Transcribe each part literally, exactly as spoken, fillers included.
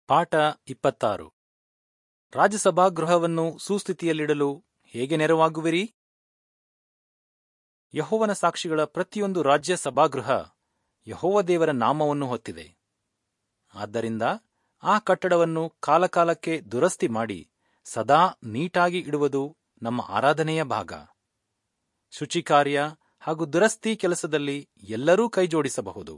ಪಾಠ ಇಪ್ಪತ್ತಾರು. ರಾಜಸಭಾಗೃಹವನ್ನು ಸುಸ್ಥಿತಿಯಲ್ಲಿಡಲು ಹೇಗೆ ನೆರವಾಗುವಿರಿ? ಯೆಹೋವನ ಸಾಕ್ಷಿಗಳ ಪ್ರತಿಯೊಂದು ರಾಜ್ಯ ಸಭಾಗೃಹ ಯೆಹೋವ ದೇವರ ನಾಮವನ್ನು ಹೊತ್ತಿದೆ. ಆದ್ದರಿಂದ ಆ ಕಟ್ಟಡವನ್ನು ಕಾಲಕಾಲಕ್ಕೆ ದುರಸ್ತಿ ಮಾಡಿ ಸದಾ ನೀಟಾಗಿ ಇಡುವುದು ನಮ್ಮ ಆರಾಧನೆಯ ಭಾಗ. ಶುಚಿಕಾರ್ಯ ಹಾಗೂ ದುರಸ್ತಿ ಕೆಲಸದಲ್ಲಿ ಎಲ್ಲರೂ ಕೈಜೋಡಿಸಬಹುದು.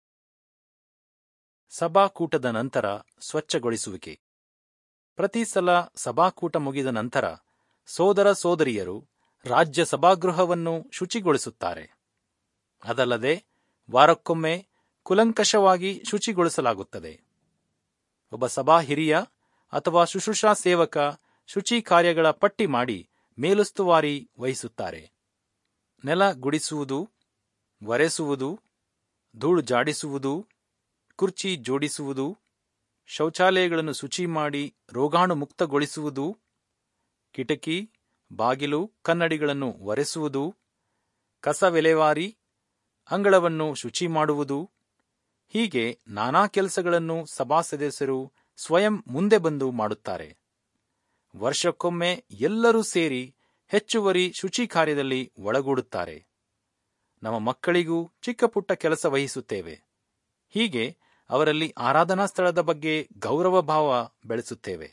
ಸಭಾಕೂಟದ ನಂತರ ಸ್ವಚ್ಛಗೊಳಿಸುವಿಕೆ. ಪ್ರತಿ ಸಲ ಸಭಾಕೂಟ ಮುಗಿದ ನಂತರ ಸೋದರ ಸೋದರಿಯರು ರಾಜ್ಯ ಸಭಾಗೃಹವನ್ನು ಶುಚಿಗೊಳಿಸುತ್ತಾರೆ. ಅದಲ್ಲದೆ ವಾರಕ್ಕೊಮ್ಮೆ ಕುಲಂಕಷವಾಗಿ ಶುಚಿಗೊಳಿಸಲಾಗುತ್ತದೆ. ಒಬ್ಬ ಸಭಾ ಹಿರಿಯ ಅಥವಾ ಶುಶ್ರೂಷಾ ಸೇವಕ ಶುಚಿ ಕಾರ್ಯಗಳ ಪಟ್ಟಿ ಮಾಡಿ ಮೇಲುಸ್ತುವಾರಿ ವಹಿಸುತ್ತಾರೆ. ನೆಲ ಗುಡಿಸುವುದು, ಒರೆಸುವುದು, ಧೂಳು ಜಾಡಿಸುವುದು, ಕುರ್ಚಿ ಜೋಡಿಸುವುದು, ಶೌಚಾಲಯಗಳನ್ನು ಶುಚಿ ಮಾಡಿ ರೋಗಾಣು ಮುಕ್ತಗೊಳಿಸುವುದು, ಕಿಟಕಿ, ಬಾಗಿಲು, ಕನ್ನಡಿಗಳನ್ನು ಒರೆಸುವುದು, ಕಸ ವಿಲೇವಾರಿ, ಅಂಗಳವನ್ನು ಶುಚಿ ಮಾಡುವುದು, ಹೀಗೆ ನಾನಾ ಕೆಲಸಗಳನ್ನು ಸಭಾ ಸದಸ್ಯರು ಸ್ವಯಂ ಮುಂದೆ ಬಂದು ಮಾಡುತ್ತಾರೆ. ವರ್ಷಕ್ಕೊಮ್ಮೆ ಎಲ್ಲರೂ ಸೇರಿ ಹೆಚ್ಚುವರಿ ಶುಚಿ ಕಾರ್ಯದಲ್ಲಿ ಒಳಗೂಡುತ್ತಾರೆ. ನಮ್ಮ ಮಕ್ಕಳಿಗೂ ಚಿಕ್ಕ ಪುಟ್ಟ ಕೆಲಸ ವಹಿಸುತ್ತೇವೆ. ಹೀಗೆ ಅವರಲ್ಲಿ ಆರಾಧನಾ ಸ್ಥಳದ ಬಗ್ಗೆ ಗೌರವ ಭಾವ ಬೆಳೆಸುತ್ತೇವೆ.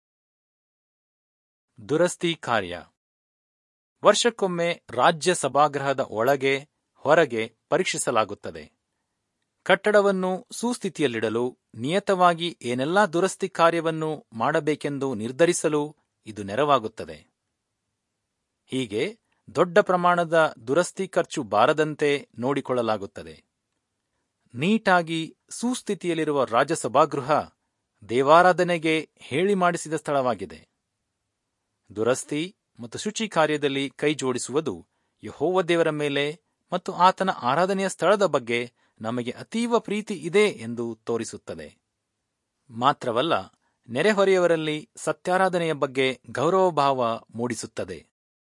ದುರಸ್ತಿ ಕಾರ್ಯ. ವರ್ಷಕ್ಕೊಮ್ಮೆ ರಾಜ್ಯ ಸಭಾಗೃಹದ ಒಳಗೆ ಹೊರಗೆ ಪರೀಕ್ಷಿಸಲಾಗುತ್ತದೆ. ಕಟ್ಟಡವನ್ನು ಸುಸ್ಥಿತಿಯಲ್ಲಿಡಲು ನಿಯತವಾಗಿ ಏನೆಲ್ಲಾ ದುರಸ್ತಿ ಕಾರ್ಯವನ್ನು ಮಾಡಬೇಕೆಂದು ನಿರ್ಧರಿಸಲು ಇದು ನೆರವಾಗುತ್ತದೆ. ಹೀಗೆ ದೊಡ್ಡ ಪ್ರಮಾಣದ ದುರಸ್ತಿ ಖರ್ಚು ಬಾರದಂತೆ ನೋಡಿಕೊಳ್ಳಲಾಗುತ್ತದೆ. ನೀಟಾಗಿ ಸುಸ್ಥಿತಿಯಲ್ಲಿರುವ ರಾಜಸಭಾಗೃಹ ದೇವಾರಾಧನೆಗೆ ಹೇಳಿ ಮಾಡಿಸಿದ ಸ್ಥಳವಾಗಿದೆ. ದುರಸ್ತಿ ಮತ್ತು ಶುಚಿ ಕಾರ್ಯದಲ್ಲಿ ಕೈಜೋಡಿಸುವುದು ಯೆಹೋವ ದೇವರ ಮೇಲೆ ಮತ್ತು ಆತನ ಆರಾಧನೆಯ ಸ್ಥಳದ ಬಗ್ಗೆ ನಮಗೆ ಅತೀವ ಪ್ರೀತಿ ಇದೆ ಎಂದು ತೋರಿಸುತ್ತದೆ. ಮಾತ್ರವಲ್ಲ, ನೆರೆಹೊರೆಯವರಲ್ಲಿ ಸತ್ಯಾರಾಧನೆಯ ಬಗ್ಗೆ ಗೌರವಭಾವ ಮೂಡಿಸುತ್ತದೆ.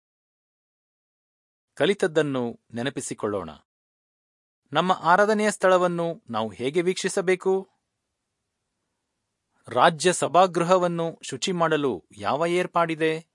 ಕಲಿತದ್ದನ್ನು ನೆನಪಿಸಿಕೊಳ್ಳೋಣ. ನಮ್ಮ ಆರಾಧನೆಯ ಸ್ಥಳವನ್ನು ನಾವು ಹೇಗೆ ವೀಕ್ಷಿಸಬೇಕು? ರಾಜ್ಯ ಸಭಾಗೃಹವನ್ನು ಶುಚಿ ಮಾಡಲು ಯಾವ ಏರ್ಪಾಡಿದೆ?